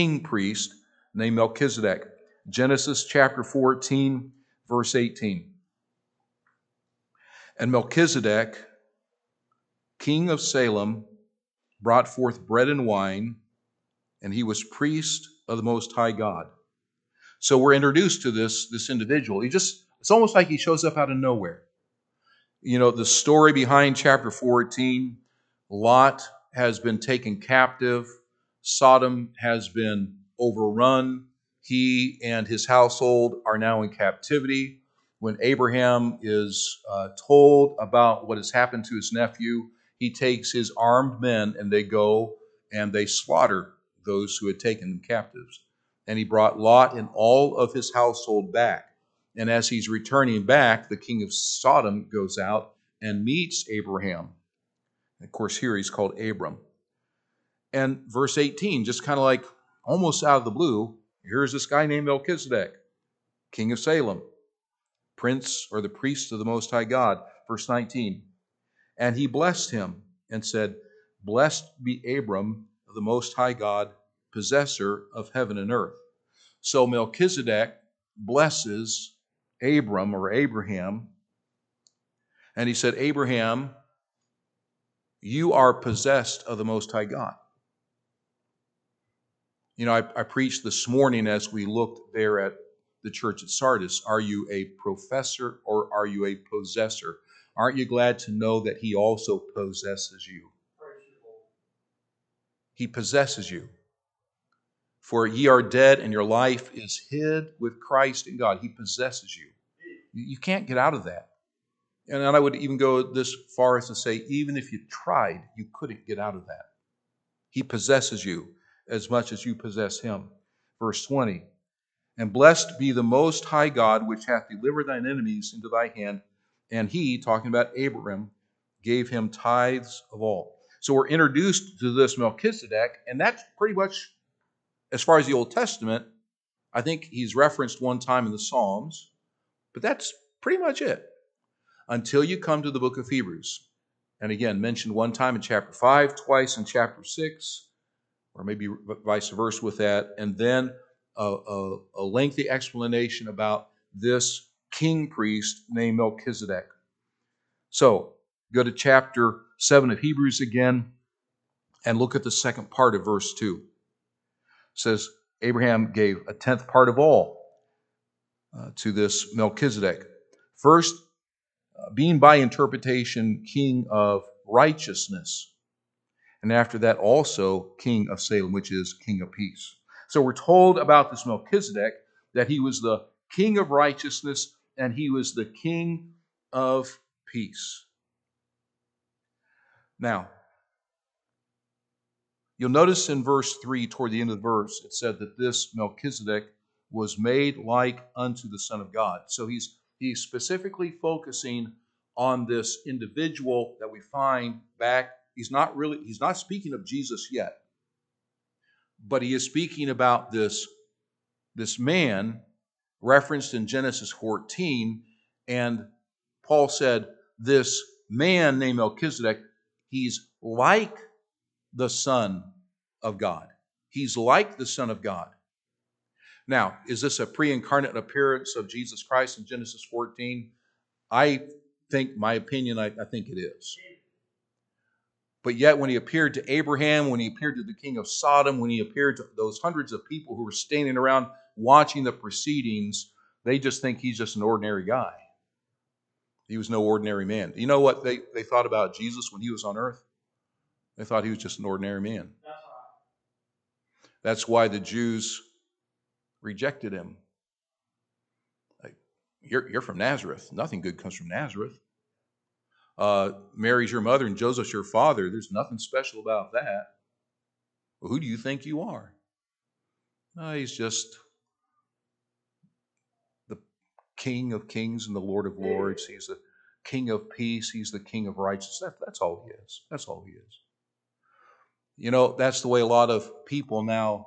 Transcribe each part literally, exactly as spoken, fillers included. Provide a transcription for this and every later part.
king priest named Melchizedek. Genesis chapter fourteen, verse eighteen. And Melchizedek, king of Salem, brought forth bread and wine, and he was priest of the Most High God. So we're introduced to this, this individual. He just, it's almost like he shows up out of nowhere. You know, the story behind chapter fourteen, Lot has been taken captive. Sodom has been overrun. He and his household are now in captivity. When Abraham is uh, told about what has happened to his nephew, he takes his armed men and they go and they slaughter those who had taken them captives. And he brought Lot and all of his household back. And as he's returning back, the king of Sodom goes out and meets Abraham. Of course, here he's called Abram. And verse eighteen, just kind of like almost out of the blue, here's this guy named Melchizedek, king of Salem, prince or the priest of the Most High God. Verse nineteen, and he blessed him and said, blessed be Abram of the Most High God, possessor of heaven and earth. So Melchizedek blesses Abram or Abraham, and he said, Abraham, you are possessed of the Most High God. You know, I, I preached this morning as we looked there at the church at Sardis. Are you a professor or are you a possessor? Aren't you glad to know that he also possesses you? He possesses you. For ye are dead and your life is hid with Christ in God. He possesses you. You can't get out of that. And I would even go this far as to say, even if you tried, you couldn't get out of that. He possesses you as much as you possess him. Verse twenty, and blessed be the Most High God, which hath delivered thine enemies into thy hand. And he, talking about Abraham, gave him tithes of all. So we're introduced to this Melchizedek, and that's pretty much, as far as the Old Testament, I think he's referenced one time in the Psalms, but that's pretty much it. Until you come to the book of Hebrews. And again, mentioned one time in chapter five, twice in chapter six, or maybe vice versa with that, and then a, a, a lengthy explanation about this king priest named Melchizedek. So, go to chapter seven of Hebrews again, and look at the second part of verse two. It says, Abraham gave a tenth part of all uh, to this Melchizedek. First, uh, being by interpretation king of righteousness. And after that also king of Salem, which is king of peace. So we're told about this Melchizedek that he was the king of righteousness and he was the king of peace. Now, you'll notice in verse three, toward the end of the verse, it said that this Melchizedek was made like unto the Son of God. So he's, he's specifically focusing on this individual that we find back. He's not really, he's not speaking of Jesus yet, but he is speaking about this, this man referenced in Genesis fourteen, and Paul said, this man named Melchizedek, he's like the Son of God. He's like the Son of God. Now, is this a pre-incarnate appearance of Jesus Christ in Genesis fourteen? I think, my opinion, I, I think it is. But yet when he appeared to Abraham, when he appeared to the king of Sodom, when he appeared to those hundreds of people who were standing around watching the proceedings, they just think he's just an ordinary guy. He was no ordinary man. You know what they, they thought about Jesus when he was on earth? They thought he was just an ordinary man. That's why the Jews rejected him. Like, you're, you're from Nazareth. Nothing good comes from Nazareth. Uh, Mary's your mother and Joseph's your father. There's nothing special about that. Well, who do you think you are? No, he's just the King of kings and the Lord of lords. He's the King of peace. He's the King of righteousness. That, that's all he is. That's all he is. You know, that's the way a lot of people now,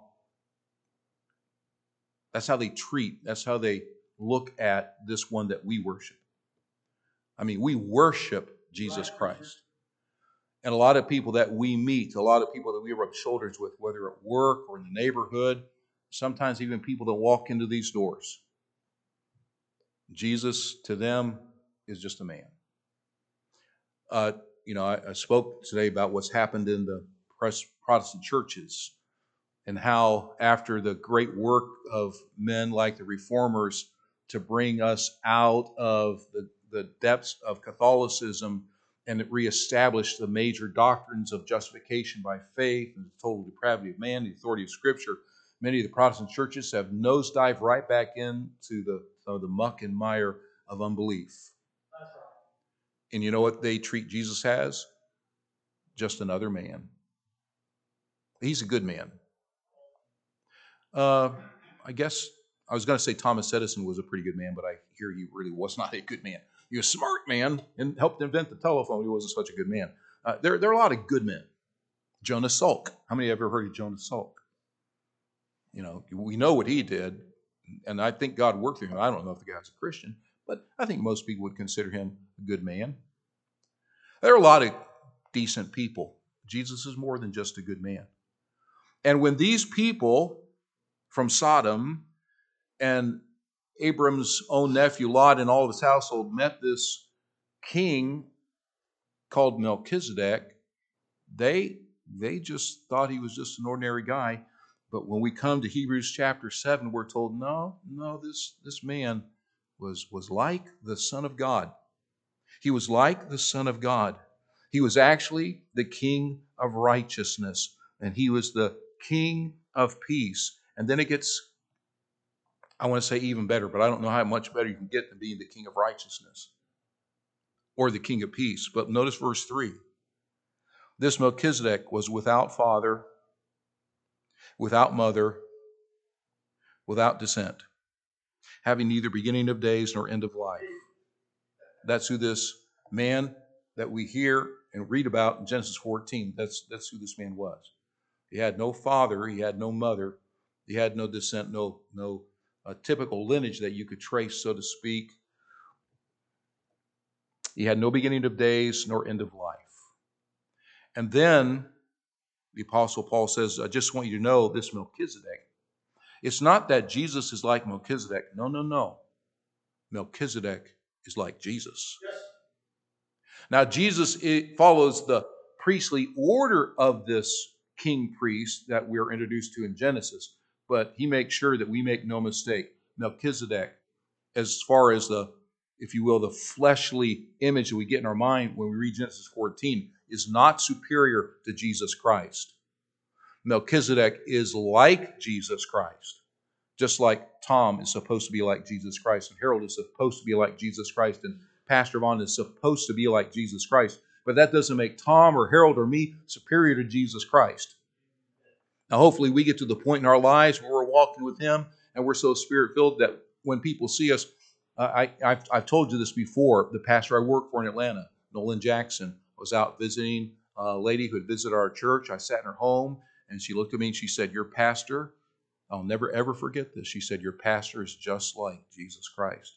that's how they treat, that's how they look at this one that we worship. I mean, we worship Jesus Christ. And a lot of people that we meet, a lot of people that we rub shoulders with, whether at work or in the neighborhood, sometimes even people that walk into these doors, Jesus to them is just a man. Uh, you know, I, I spoke today about what's happened in the Protestant churches and how after the great work of men like the Reformers to bring us out of the, the depths of Catholicism and reestablish the major doctrines of justification by faith and the total depravity of man, the authority of Scripture, many of the Protestant churches have nosedived right back into the, uh, the muck and mire of unbelief. That's right. And you know what they treat Jesus as? Just another man. He's a good man. Uh, I guess I was going to say Thomas Edison was a pretty good man, but I hear he really was not a good man. He was a smart man and helped invent the telephone. He wasn't such a good man. Uh, there, there are a lot of good men. Jonas Salk. How many have ever heard of Jonas Salk? You know, we know what he did, and I think God worked through him. I don't know if the guy's a Christian, but I think most people would consider him a good man. There are a lot of decent people. Jesus is more than just a good man. And when these people from Sodom and Abram's own nephew Lot and all of his household met this king called Melchizedek, they, they just thought he was just an ordinary guy. But when we come to Hebrews chapter seven, we're told, no, no, this, this man was, was like the Son of God. He was like the Son of God. He was actually the King of righteousness, and he was the King of peace. And then it gets, I want to say even better, but I don't know how much better you can get than being the King of righteousness or the King of peace. But notice verse three. This Melchizedek was without father, without mother, without descent, having neither beginning of days nor end of life. That's who this man that we hear and read about in Genesis fourteen, that's, that's who this man was. He had no father, he had no mother, he had no descent, no, no uh, typical lineage that you could trace, so to speak. He had no beginning of days nor end of life. And then the Apostle Paul says, I just want you to know this Melchizedek. It's not that Jesus is like Melchizedek. No, no, no. Melchizedek is like Jesus. Yes. Now, Jesus it follows the priestly order of this king priest that we're introduced to in Genesis, but he makes sure that we make no mistake. Melchizedek, as far as the, if you will, the fleshly image that we get in our mind when we read Genesis fourteen, is not superior to Jesus Christ. Melchizedek is like Jesus Christ, just like Tom is supposed to be like Jesus Christ, and Harold is supposed to be like Jesus Christ, and Pastor Vaughn is supposed to be like Jesus Christ. But that doesn't make Tom or Harold or me superior to Jesus Christ. Now, hopefully we get to the point in our lives where we're walking with Him and we're so Spirit-filled that when people see us, uh, I, I've, I've told you this before, the pastor I work for in Atlanta, Nolan Jackson, was out visiting a lady who had visited our church. I sat in her home, and she looked at me and she said, your pastor, I'll never ever forget this. She said, your pastor is just like Jesus Christ.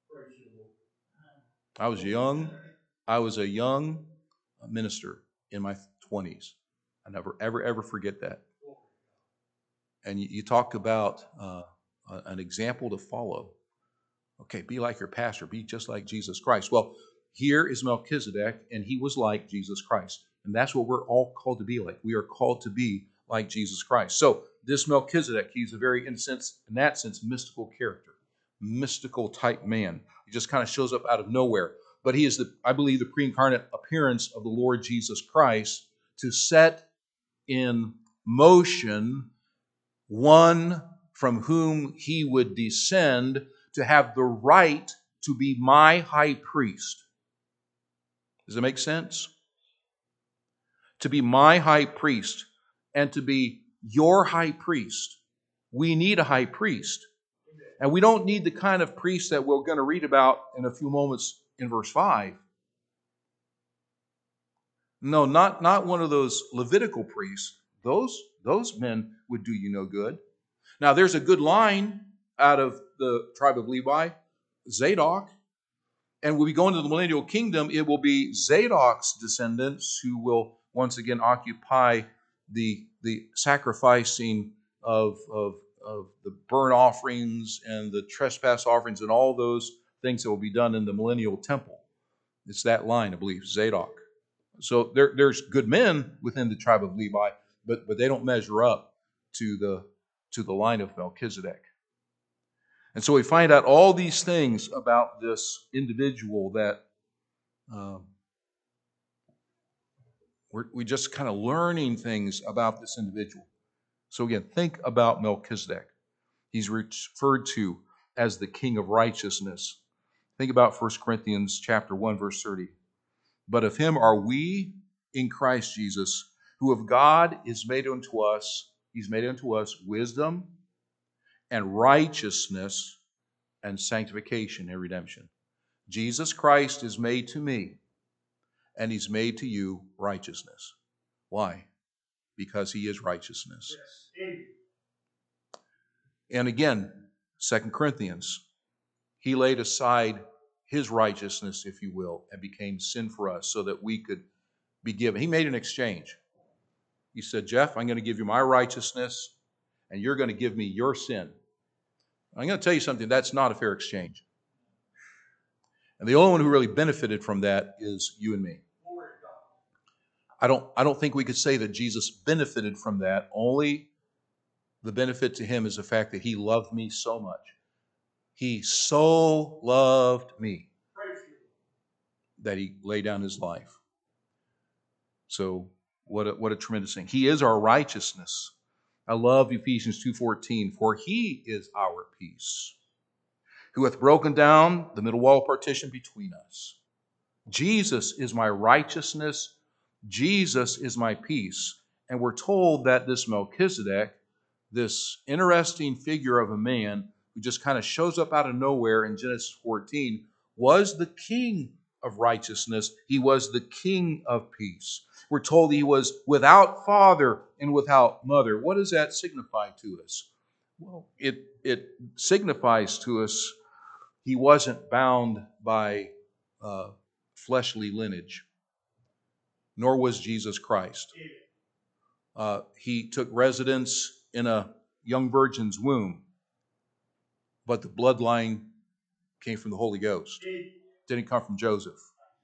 I was young. I was a young minister in my twenties. I never, ever, ever forget that. And you, you talk about uh, an example to follow. Okay, be like your pastor. Be just like Jesus Christ. Well, here is Melchizedek, and he was like Jesus Christ. And that's what we're all called to be like. We are called to be like Jesus Christ. So this Melchizedek, he's a very, in, sense, in that sense, mystical character, mystical type man. He just kind of shows up out of nowhere. But he is, the, I believe, the pre-incarnate appearance of the Lord Jesus Christ to set in motion one from whom he would descend to have the right to be my high priest. Does that make sense? To be my high priest and to be your high priest. We need a high priest. And we don't need the kind of priest that we're going to read about in a few moments in verse five. No, not, not one of those Levitical priests. Those, those men would do you no good. Now, there's a good line out of the tribe of Levi, Zadok. And when we go into the millennial kingdom, it will be Zadok's descendants who will once again occupy the, the sacrificing of, of, of the burnt offerings and the trespass offerings and all those things that will be done in the millennial temple. It's that line, I believe, Zadok. So there, there's good men within the tribe of Levi, but, but they don't measure up to the, to the line of Melchizedek. And so we find out all these things about this individual that um, we're we just kind of learning things about this individual. So again, think about Melchizedek. He's referred to as the King of Righteousness. Think about First Corinthians chapter one, verse thirty. But of him are we in Christ Jesus, who of God is made unto us, he's made unto us wisdom and righteousness and sanctification and redemption. Jesus Christ is made to me, and he's made to you righteousness. Why? Because he is righteousness. Yes. And again, Second Corinthians, he laid aside his righteousness, if you will, and became sin for us so that we could be given. He made an exchange. He said, Jeff, I'm going to give you my righteousness, and you're going to give me your sin. I'm going to tell you something, that's not a fair exchange. And the only one who really benefited from that is you and me. I don't, I don't think we could say that Jesus benefited from that. Only the benefit to him is the fact that he loved me so much. He so loved me that he laid down his life. So what a, what a tremendous thing. He is our righteousness. I love Ephesians two fourteen. For he is our peace, who hath broken down the middle wall partition between us. Jesus is my righteousness. Jesus is my peace. And we're told that this Melchizedek, this interesting figure of a man who just kind of shows up out of nowhere in Genesis fourteen, was the king of righteousness. He was the king of peace. We're told he was without father and without mother. What does that signify to us? Well, it, it signifies to us he wasn't bound by uh, fleshly lineage, nor was Jesus Christ. Uh, he took residence in a young virgin's womb, but the bloodline came from the Holy Ghost. It didn't come from Joseph.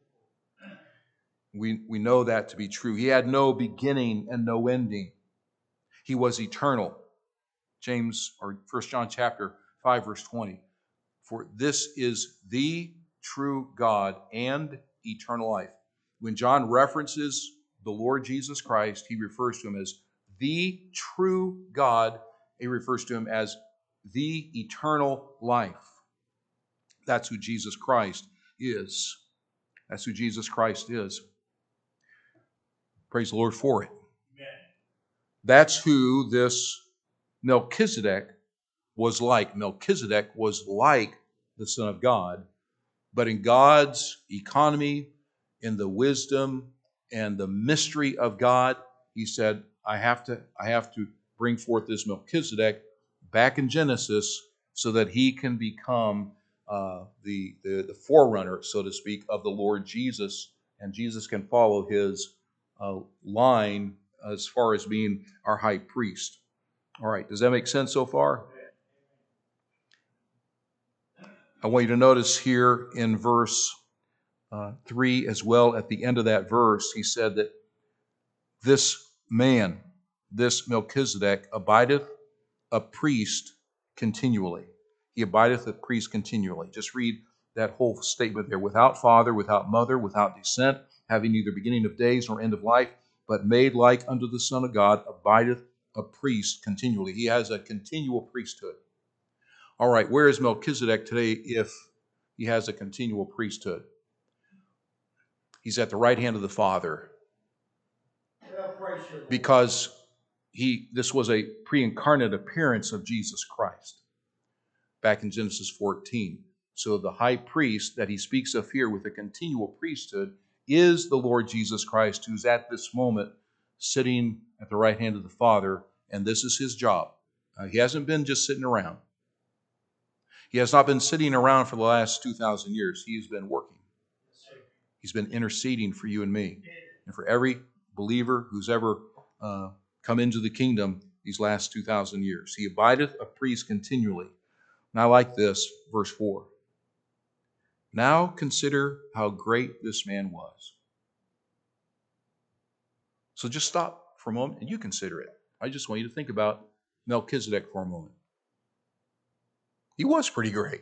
We, we know that to be true. He had no beginning and no ending. He was eternal. James, or First John chapter five, verse twenty. For this is the true God and eternal life. When John references the Lord Jesus Christ, he refers to him as the true God. He refers to him as the eternal life. That's who Jesus Christ is. That's who Jesus Christ is. Praise the Lord for it. Amen. That's who this Melchizedek was like. Melchizedek was like the Son of God, but in God's economy, in the wisdom and the mystery of God, he said, I have to, I have to bring forth this Melchizedek back in Genesis so that he can become uh, the, the, the forerunner, so to speak, of the Lord Jesus, and Jesus can follow his uh, line as far as being our high priest. All right, does that make sense so far? I want you to notice here in verse uh, three as well, at the end of that verse, he said that this man, this Melchizedek, abideth a priest continually. He abideth a priest continually. Just read that whole statement there. Without father, without mother, without descent, having neither beginning of days nor end of life, but made like unto the Son of God, abideth a priest continually. He has a continual priesthood. All right, where is Melchizedek today if he has a continual priesthood? He's at the right hand of the Father. Because he, this was a pre-incarnate appearance of Jesus Christ back in Genesis fourteen. So the high priest that he speaks of here with a continual priesthood is the Lord Jesus Christ, who's at this moment sitting at the right hand of the Father, and this is his job. Uh, he hasn't been just sitting around. He has not been sitting around for the last two thousand years. He has been working. He's been interceding for you and me, and for every believer who's ever uh, come into the kingdom these last two thousand years. He abideth a priest continually. And I like this, verse four. Now consider how great this man was. So just stop for a moment and you consider it. I just want you to think about Melchizedek for a moment. He was pretty great.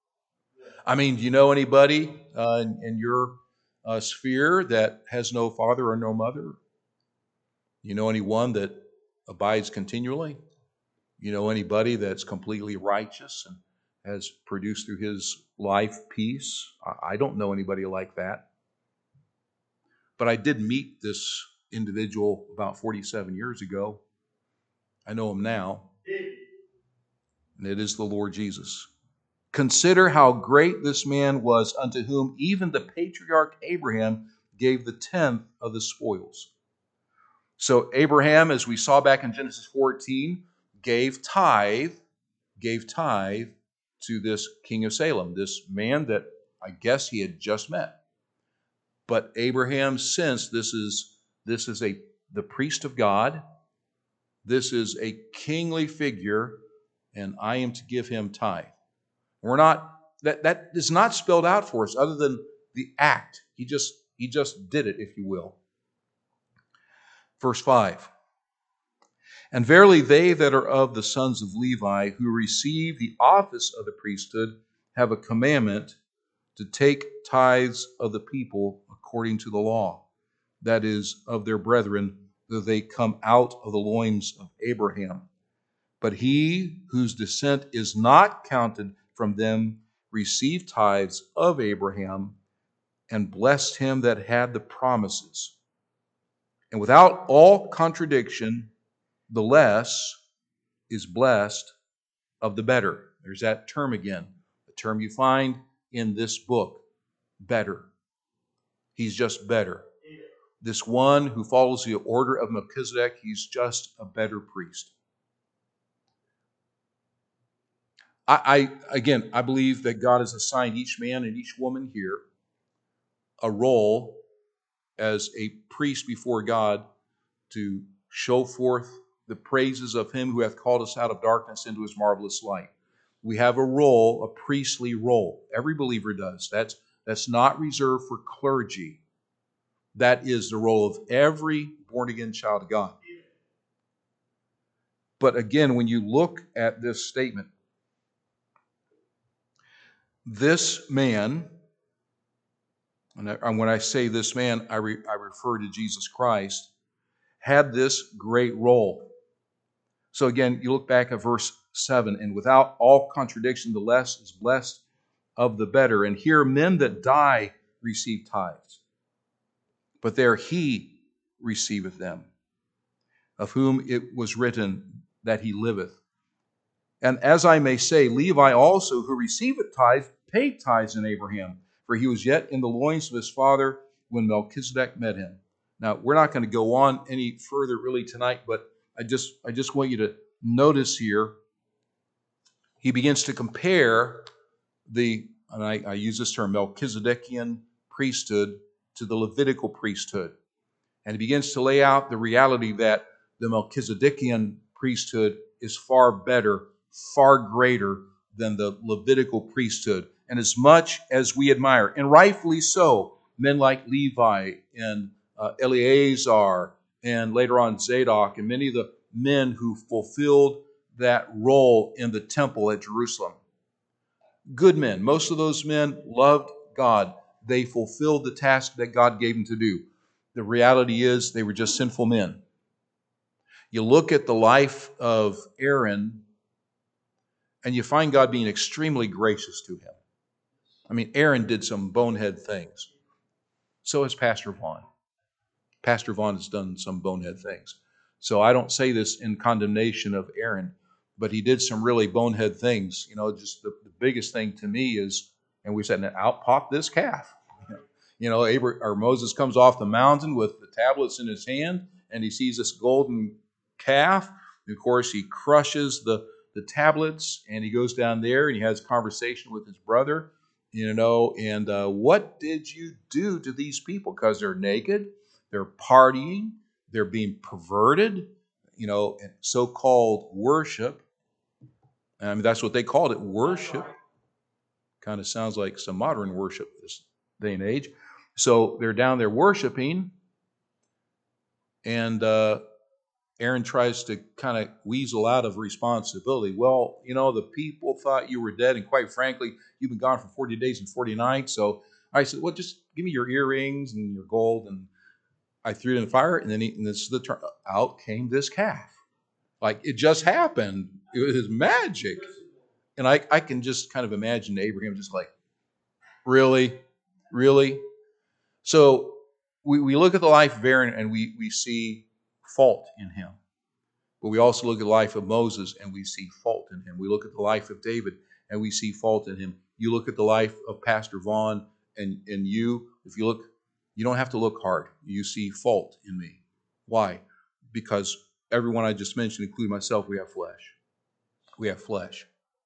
I mean, do you know anybody uh, in, in your uh, sphere that has no father or no mother? You know anyone that abides continually? You know anybody that's completely righteous and has produced through his life peace? I don't know anybody like that. But I did meet this individual about forty-seven years ago. I know him now. And it is the Lord Jesus. Consider how great this man was, unto whom even the patriarch Abraham gave the tenth of the spoils. So Abraham, as we saw back in Genesis fourteen, gave tithe, gave tithe to this king of Salem, this man that I guess he had just met. But Abraham sensed this is this is a the priest of God. This is a kingly figure, and I am to give him tithe. We're not that that is not spelled out for us other than the act. He just he just did it, if you will. Verse five. And verily they that are of the sons of Levi, who receive the office of the priesthood, have a commandment to take tithes of the people according to the law, that is, of their brethren, though they come out of the loins of Abraham. But he whose descent is not counted from them received tithes of Abraham, and blessed him that had the promises. And without all contradiction, the less is blessed of the better. There's that term again, a term you find in this book, better. He's just better. This one who follows the order of Melchizedek, he's just a better priest. I, I again, I believe that God has assigned each man and each woman here a role as a priest before God to show forth the praises of him who hath called us out of darkness into his marvelous light. We have a role, a priestly role. Every believer does. That's, that's not reserved for clergy. That is the role of every born-again child of God. But again, when you look at this statement, this man, and when I say this man, I, re, I refer to Jesus Christ, had this great role. So again, you look back at verse seven, and without all contradiction, the less is blessed of the better. And here men that die receive tithes, but there he receiveth them, of whom it was written that he liveth. And as I may say, Levi also, who receiveth tithe, paid tithes in Abraham, for he was yet in the loins of his father when Melchizedek met him. Now, we're not going to go on any further really tonight, but I just, I just want you to notice here, he begins to compare the, and I, I use this term, Melchizedekian priesthood to the Levitical priesthood. And he begins to lay out the reality that the Melchizedekian priesthood is far better, far greater than the Levitical priesthood. And as much as we admire, and rightfully so, men like Levi and uh, Eleazar, and later on Zadok, and many of the men who fulfilled that role in the temple at Jerusalem. Good men. Most of those men loved God. They fulfilled the task that God gave them to do. The reality is they were just sinful men. You look at the life of Aaron, and you find God being extremely gracious to him. I mean, Aaron did some bonehead things. So has Pastor Vaughn. Pastor Vaughn has done some bonehead things. So I don't say this in condemnation of Aaron, but he did some really bonehead things. You know, just the, the biggest thing to me is, and we said, out popped this calf. You know, Abraham, or Moses comes off the mountain with the tablets in his hand, and he sees this golden calf. And of course, he crushes the, the tablets, and he goes down there and he has a conversation with his brother, you know, and uh, what did you do to these people? Because they're naked, they're partying, they're being perverted, you know, and so-called worship. I mean, that's what they called it, worship. Kind of sounds like some modern worship this day and age. So they're down there worshiping, and uh, Aaron tries to kind of weasel out of responsibility. Well, you know, the people thought you were dead, and quite frankly, you've been gone for forty days and forty nights. So I said, well, just give me your earrings and your gold. And I threw it in the fire, and then he, and this is the turn. Out came this calf. Like, it just happened. It was magic. And I, I can just kind of imagine Abraham just like, really? Really? So we, we look at the life of Aaron and we, we see fault in him. But we also look at the life of Moses and we see fault in him. We look at the life of David and we see fault in him. You look at the life of Pastor Vaughn and, and you, if you look, you don't have to look hard. You see fault in me. Why? Because everyone I just mentioned, including myself, we have flesh. We have flesh.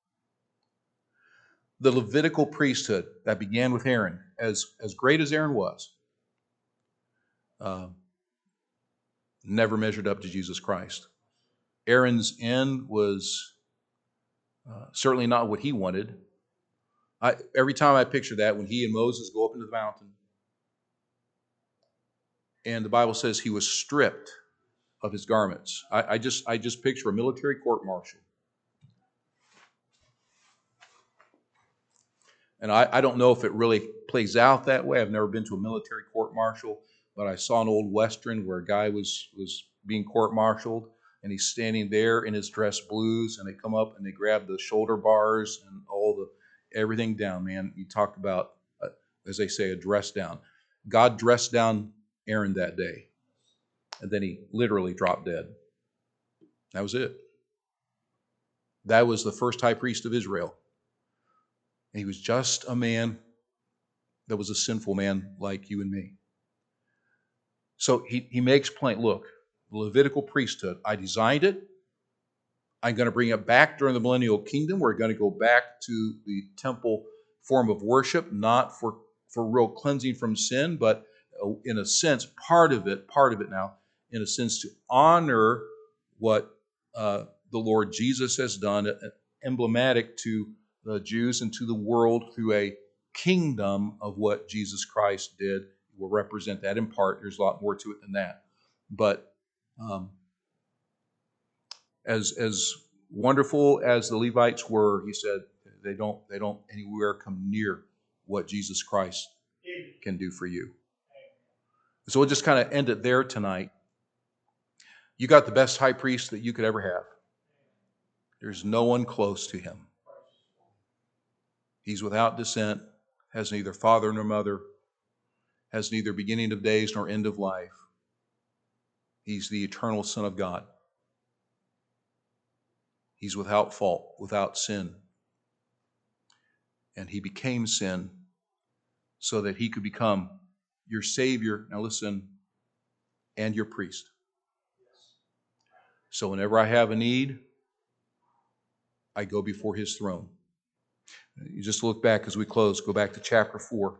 The Levitical priesthood that began with Aaron, as, as great as Aaron was, uh, never measured up to Jesus Christ. Aaron's end was uh, certainly not what he wanted. I, every time I picture that, when he and Moses go up into the mountain, and the Bible says he was stripped of his garments. I, I just I just picture a military court-martial. And I, I don't know if it really plays out that way. I've never been to a military court-martial, but I saw an old Western where a guy was, was being court-martialed, and he's standing there in his dress blues, and they come up and they grab the shoulder bars and all the everything down, man. You talk about, uh, as they say, a dress down. God dressed down Aaron that day, and then he literally dropped dead. That was it. That was the first high priest of Israel. And he was just a man that was a sinful man like you and me. So he, he makes plain, look, the Levitical priesthood, I designed it. I'm going to bring it back during the millennial kingdom. We're going to go back to the temple form of worship, not for, for real cleansing from sin, but in a sense, part of it, part of it now, in a sense to honor what uh, the Lord Jesus has done, emblematic to the Jews and to the world through a kingdom of what Jesus Christ did. Will represent that in part. There's a lot more to it than that. But um, as as wonderful as the Levites were, he said they don't they don't anywhere come near what Jesus Christ can do for you. So we'll just kind of end it there tonight. You got the best high priest that you could ever have. There's no one close to him. He's without descent, has neither father nor mother, has neither beginning of days nor end of life. He's the eternal Son of God. He's without fault, without sin. And he became sin so that he could become your Savior, now listen, and your priest. So whenever I have a need, I go before his throne. You just look back as we close, go back to chapter four.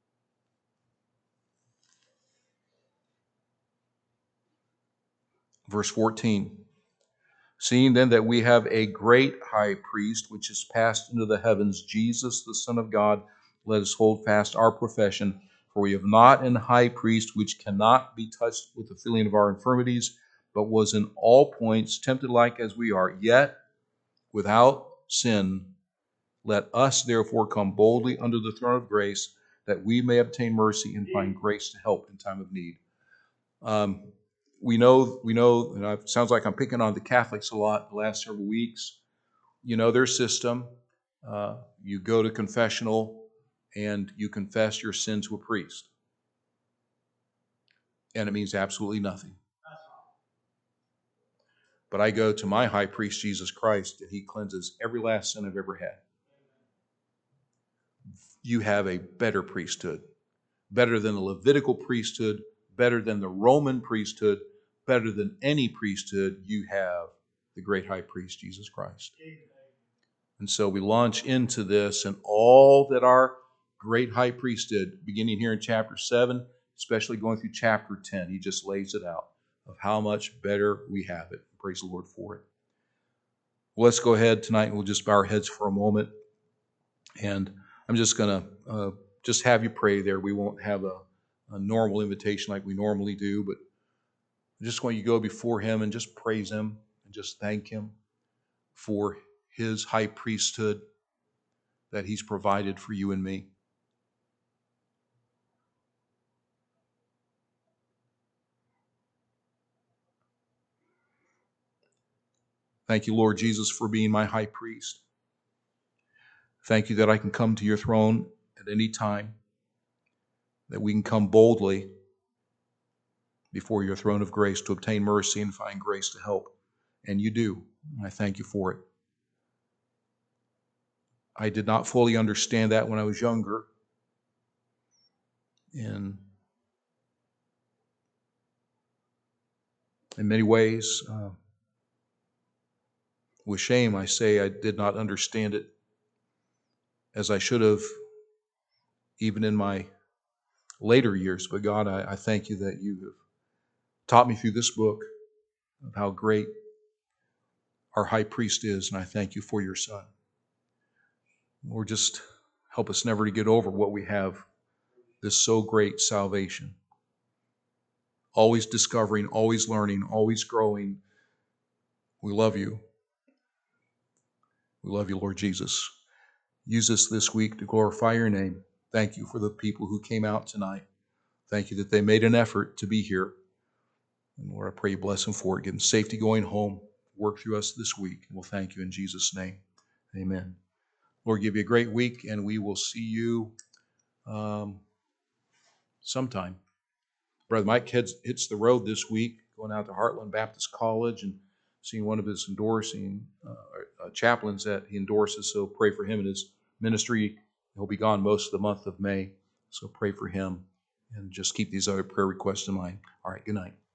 Verse fourteen. Seeing then that we have a great high priest which is passed into the heavens, Jesus, the Son of God, let us hold fast our profession. For we have not an high priest which cannot be touched with the feeling of our infirmities, but was in all points tempted like as we are, yet without sin. Let us therefore come boldly under the throne of grace, that we may obtain mercy and find grace to help in time of need. Um, we know, we know, and it sounds like I'm picking on the Catholics a lot the last several weeks. You know their system. Uh, you go to confessional and you confess your sin to a priest. And it means absolutely nothing. But I go to my high priest, Jesus Christ, and he cleanses every last sin I've ever had. You have a better priesthood, better than the Levitical priesthood, better than the Roman priesthood, better than any priesthood. You have the great high priest, Jesus Christ. And so we launch into this and all that our great high priest did, beginning here in chapter seven, especially going through chapter ten. He just lays it out of how much better we have it. Praise the Lord for it. Well, let's go ahead tonight and we'll just bow our heads for a moment. And I'm just going to uh, just have you pray there. We won't have a, a normal invitation like we normally do, but I just want you to go before Him and just praise Him and just thank Him for His high priesthood that He's provided for you and me. Thank you, Lord Jesus, for being my high priest. Thank you that I can come to your throne at any time, that we can come boldly before your throne of grace to obtain mercy and find grace to help. And you do. And I thank you for it. I did not fully understand that when I was younger. And in many ways, uh, with shame, I say I did not understand it as I should have, even in my later years. But God, I, I thank you that you have taught me through this book of how great our high priest is, and I thank you for your Son. Lord, just help us never to get over what we have, this so great salvation. Always discovering, always learning, always growing. We love you. We love you, Lord Jesus. Use us this week to glorify your name. Thank you for the people who came out tonight. Thank you that they made an effort to be here. And Lord, I pray you bless them for it. Give them safety going home. Work through us this week. And we'll thank you in Jesus' name. Amen. Lord, give you a great week, and we will see you um, sometime. Brother Mike heads, hits the road this week, going out to Heartland Baptist College and seeing one of his endorsing uh, uh, chaplains that he endorses. So pray for him and his ministry. He'll be gone most of the month of May. So pray for him and just keep these other prayer requests in mind. All right, good night.